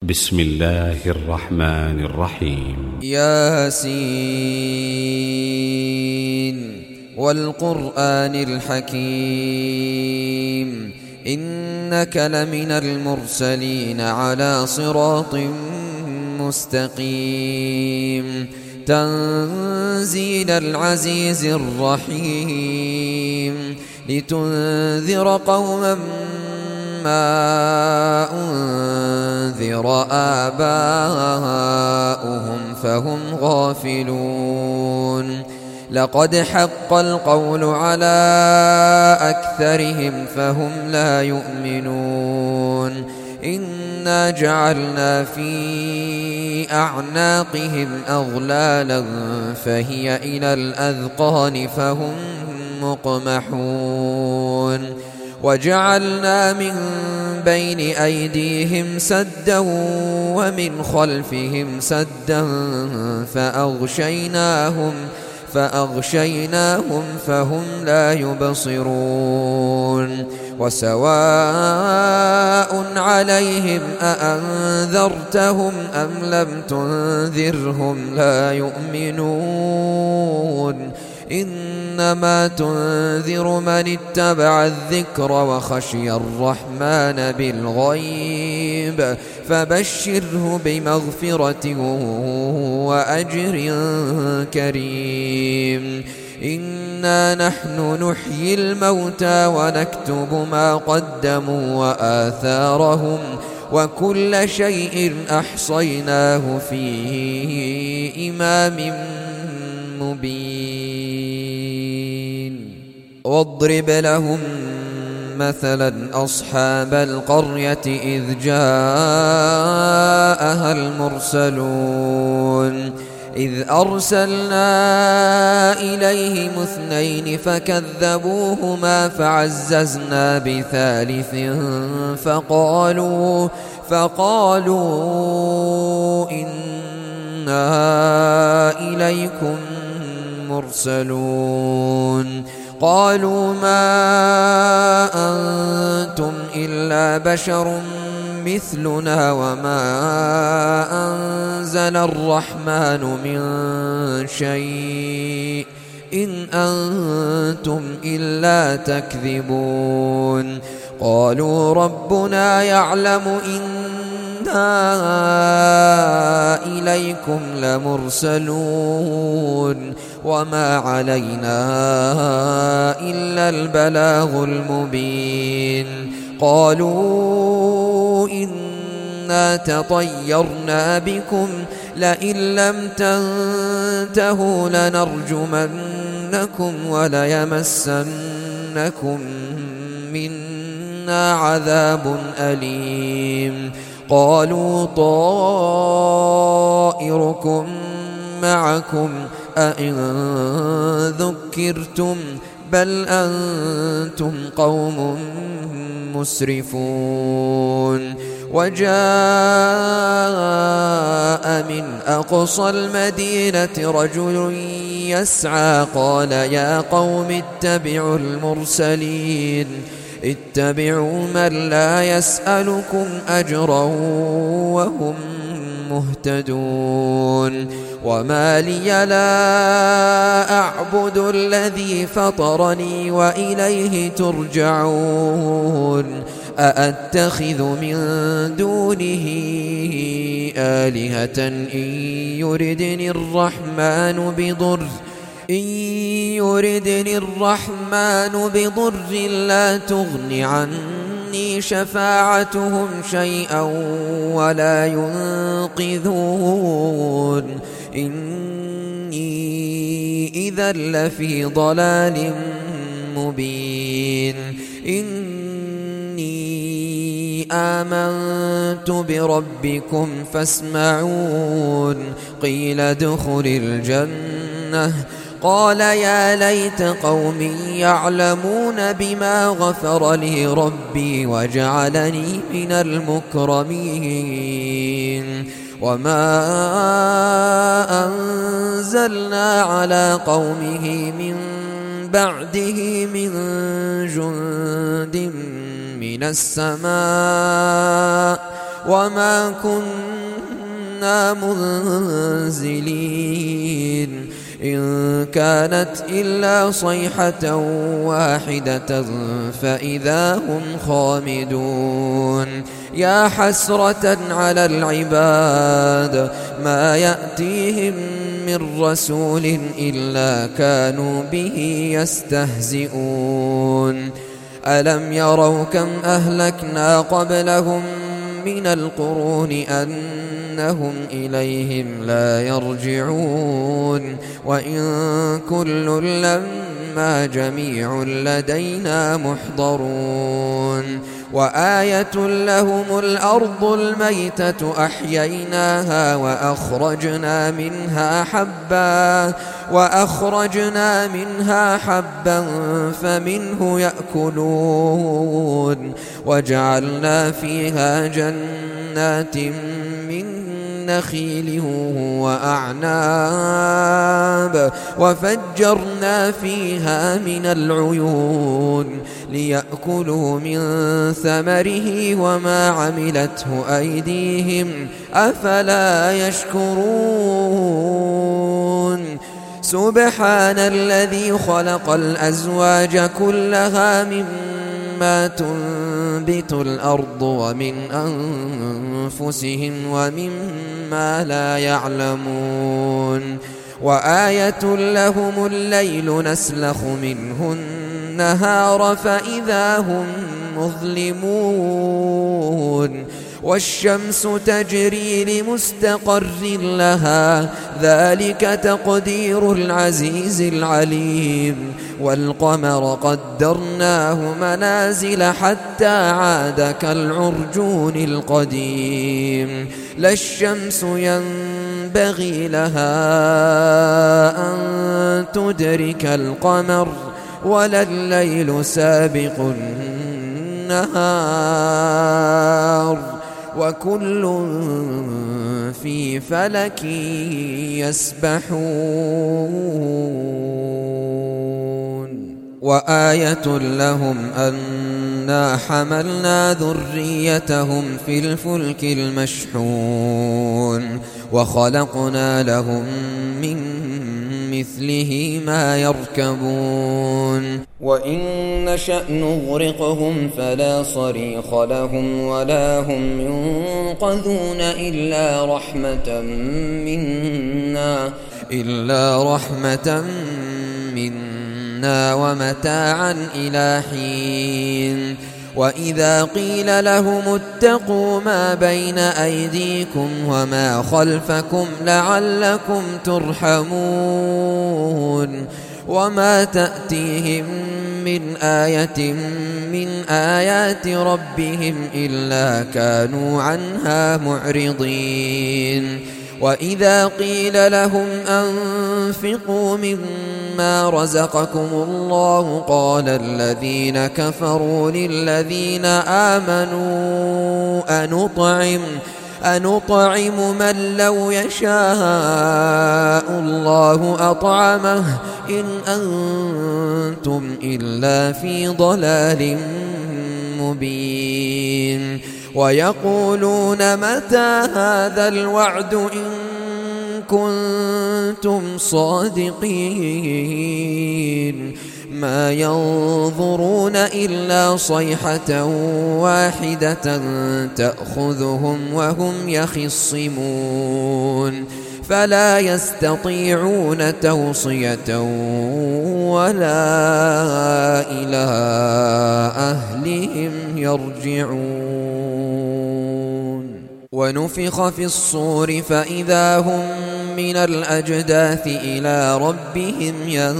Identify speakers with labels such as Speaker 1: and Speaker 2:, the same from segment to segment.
Speaker 1: بسم الله الرحمن الرحيم
Speaker 2: ياسين والقرآن الحكيم إنك لمن المرسلين على صراط مستقيم تنزيل العزيز الرحيم لتنذر قوما ما أنذر آباؤهم فهم غافلون لقد حق القول على أكثرهم فهم لا يؤمنون إنا جعلنا في أعناقهم أغلالا فهي إلى الأذقان فهم مقمحون وجعلنا من بين أيديهم سدا ومن خلفهم سدا فأغشيناهم فهم لا يبصرون وسواء عليهم أأنذرتهم أم لم تنذرهم لا يؤمنون إنما تنذر من اتبع الذكر وخشي الرحمن بالغيب فبشره بمغفرة وأجر كريم إنا نحن نحيي الموتى ونكتب ما قدموا وآثارهم وكل شيء أحصيناه في إمام مبين واضرب لهم مثلا أصحاب القرية إذ جاءها المرسلون إذ أرسلنا إليهم 2 فكذبوهما فعززنا بثالث فقالوا إنا إليكم مرسلون قالوا ما أنتم إلا بشر مثلنا وما أنزل الرحمن من شيء إن أنتم إلا تكذبون قالوا ربنا يعلم إنا إليكم لمرسلون وما علينا إلا البلاغ المبين قالوا إنا تطيرنا بكم لئن لم تنتهوا لنرجمنكم وليمسنكم منا عذاب أليم قالوا طائركم معكم أئن ذكرتم بل أنتم قوم مسرفون وجاء من أقصى المدينة رجل يسعى قال يا قوم اتبعوا المرسلين اتبعوا من لا يسألكم أجرا وهم مهتدون وما لي لا أعبد الذي فطرني وإليه ترجعون أأتخذ من دونه آلهة إن يردني الرحمن بضر لا تغن عني شفاعتهم شيئا ولا ينقذون إني إذا لفي ضلال مبين إني آمنت بربكم فاسمعون قيل ادخل الجنة قال يا ليت قومي يعلمون بما غفر لي ربي وجعلني من المكرمين وما أنزلنا على قومه من بعده من جند من السماء وما كنا منزلين إن كانت إلا صيحة واحدة فإذا هم خامدون يا حسرة على العباد ما يأتيهم من رسول إلا كانوا به يستهزئون ألم يروا كم أهلكنا قبلهم من القرون أنهم إليهم لا يرجعون وإن كل لما جميع لدينا محضرون وآية لهم الأرض الميتة أحييناها وأخرجنا منها حبا فمنه يأكلون وجعلنا فيها جنات من نخيل وأعناب وفجرنا فيها من العيون ليأكلوا من ثمره وما عملته أيديهم أفلا يشكرون سبحان الذي خلق الأزواج كلها مما تنبت الأرض ومن أنفسهم ومما لا يعلمون وآية لهم الليل نسلخ منه النهار فإذا هم مظلمون والشمس تجري لمستقر لها ذلك تقدير العزيز العليم والقمر قدرناه منازل حتى عاد كالعرجون القديم لا الشمس ينبغي لها أن تدرك القمر ولا الليل سابق النهار وكل في فلك يسبحون وآية لهم أنا حملنا ذريتهم في الفلك المشحون وخلقنا لهم من مثله ما يركبون وإن نشأ نغرقهم فلا صريخ لهم ولا هم ينقذون إلا رحمة منا ومتاعا إلى حين وإذا قيل لهم اتقوا ما بين أيديكم وما خلفكم لعلكم ترحمون وما تأتيهم من آية من آيات ربهم إلا كانوا عنها معرضين وإذا قيل لهم أنفقوا مما رزقكم الله قال الذين كفروا للذين آمنوا أنطعم من لو يشاء الله أطعمه إن أنتم إلا في ضلال مبين ويقولون متى هذا الوعد إن كنتم صادقين ما ينظرون إلا صيحة واحدة تأخذهم وهم يخصمون فلا يستطيعون توصية ولا إلى أهلهم يرجعون ونفخ في الصور فإذا هم من الأجداث إلى ربهم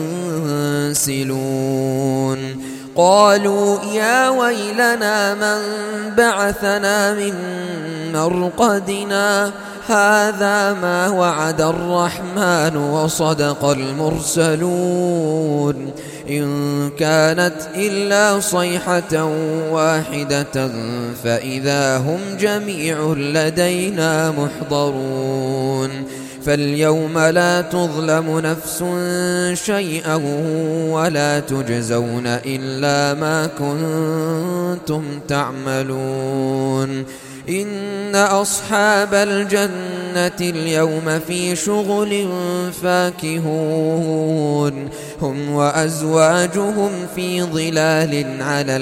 Speaker 2: ينسلون قالوا يا ويلنا من بعثنا من مرقدنا هذا ما وعد الرحمن وصدق المرسلون إن كانت إلا صيحة واحدة فإذا هم جميع لدينا محضرون فاليوم لا تظلم نفس شيئا ولا تجزون إلا ما كنتم تعملون إن أصحاب الجنة اليوم في شغل فاكهون هم وأزواجهم في ظلال على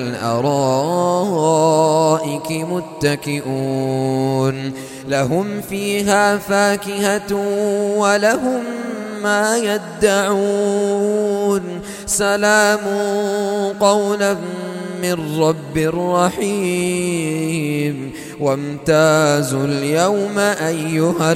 Speaker 2: الأرائك متكئون لهم فيها فاكهة ولهم ما يدعون سلام قولا من رب رحيم وامتازوا اليوم أيها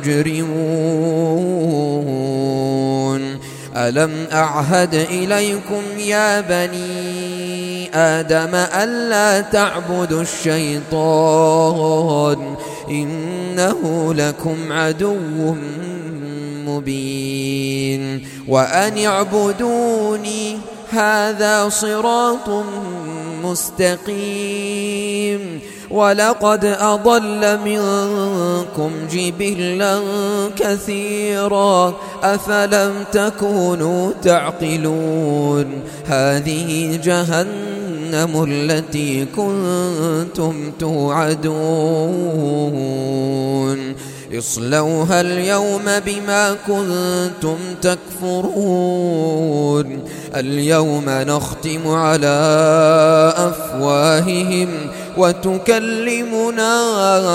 Speaker 2: المجرمون ألم أعهد إليكم يا بني آدم ألا تعبدوا الشيطان إنه لكم عدو مبين وأن اعبدوني هذا صراط مستقيم ولقد أضل منكم جبلا كثيرا أفلم تكونوا تعقلون هذه جهنم التي كنتم توعدون اصلوها اليوم بما كنتم تكفرون اليوم نختم على أفواههم وتكلمنا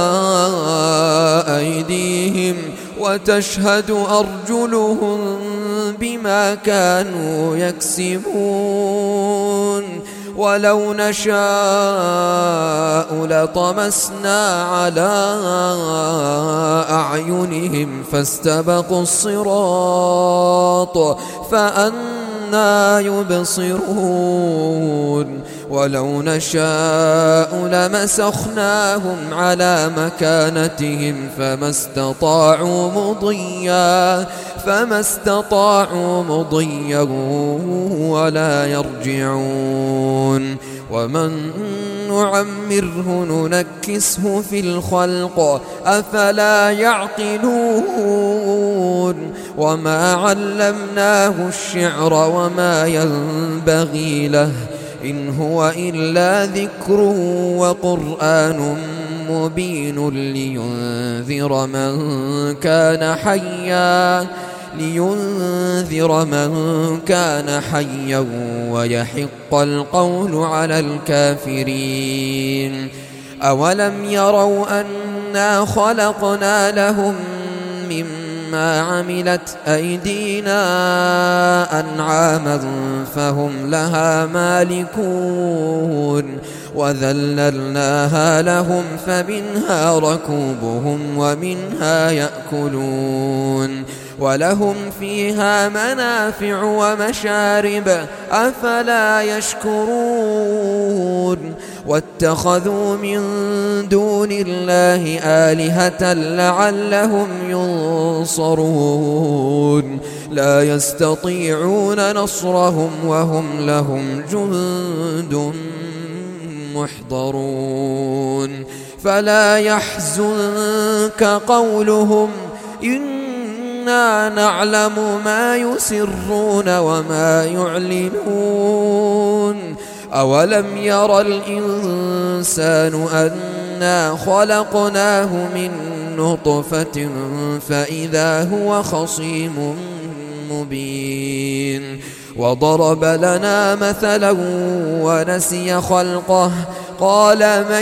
Speaker 2: أيديهم وتشهد أرجلهم بما كانوا يكسبون ولو نشاء لطمسنا على أعينهم فاستبقوا الصراط فأنى يبصرون ولو نشاء لمسخناهم على مكانتهم فما استطاعوا مضيا ولا يرجعون ومن نعمره ننكسه في الخلق أفلا يعقلون وما علمناه الشعر وما ينبغي له إن هو إلا ذكر وقرآن مبين لينذر من كان حيا ويحق القول على الكافرين أولم يروا أنا خلقنا لهم مما عملت أيدينا أنعاما فهم لها مالكون وذللناها لهم فمنها ركوبهم ومنها يأكلون ولهم فيها منافع ومشارب أفلا يشكرون واتخذوا من دون الله آلهة لعلهم ينصرون لا يستطيعون نصرهم وهم لهم جند محضرون فلا يحزنك قولهم إنا نعلم ما يسرون وما يعلنون أولم ير الإنسان أنا خلقناه من نطفة فإذا هو خصيم مبين وضرب لنا مثلا ونسي خلقه قال من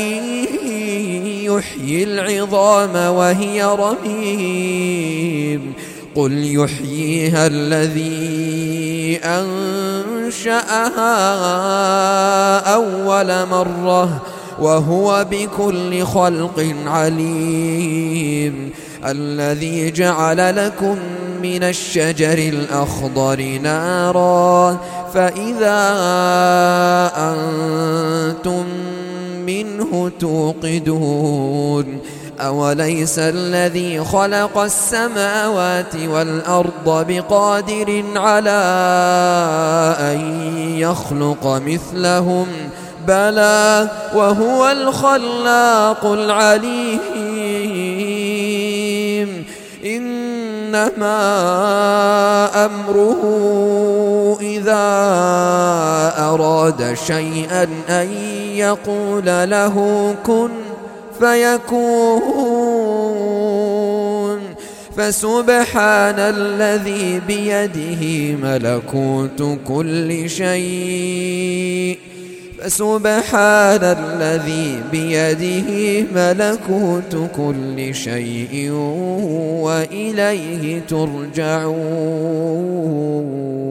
Speaker 2: يحيي العظام وهي رميم قل يحييها الذي أنشأها أول مرة وهو بكل خلق عليم الذي جعل لكم من الشجر الأخضر نارا فإذا أنتم منه توقدون أوليس الذي خلق السماوات والأرض بقادر على أن يخلق مثلهم بلى وهو الخلاق العليم إنما أمره إذا أراد شيئا أن يقول له كن فيكون. فسبحان الذي بيده ملكوت كل شيء فسبحان الذي بيده ملكوت كل شيء وإليه ترجعون.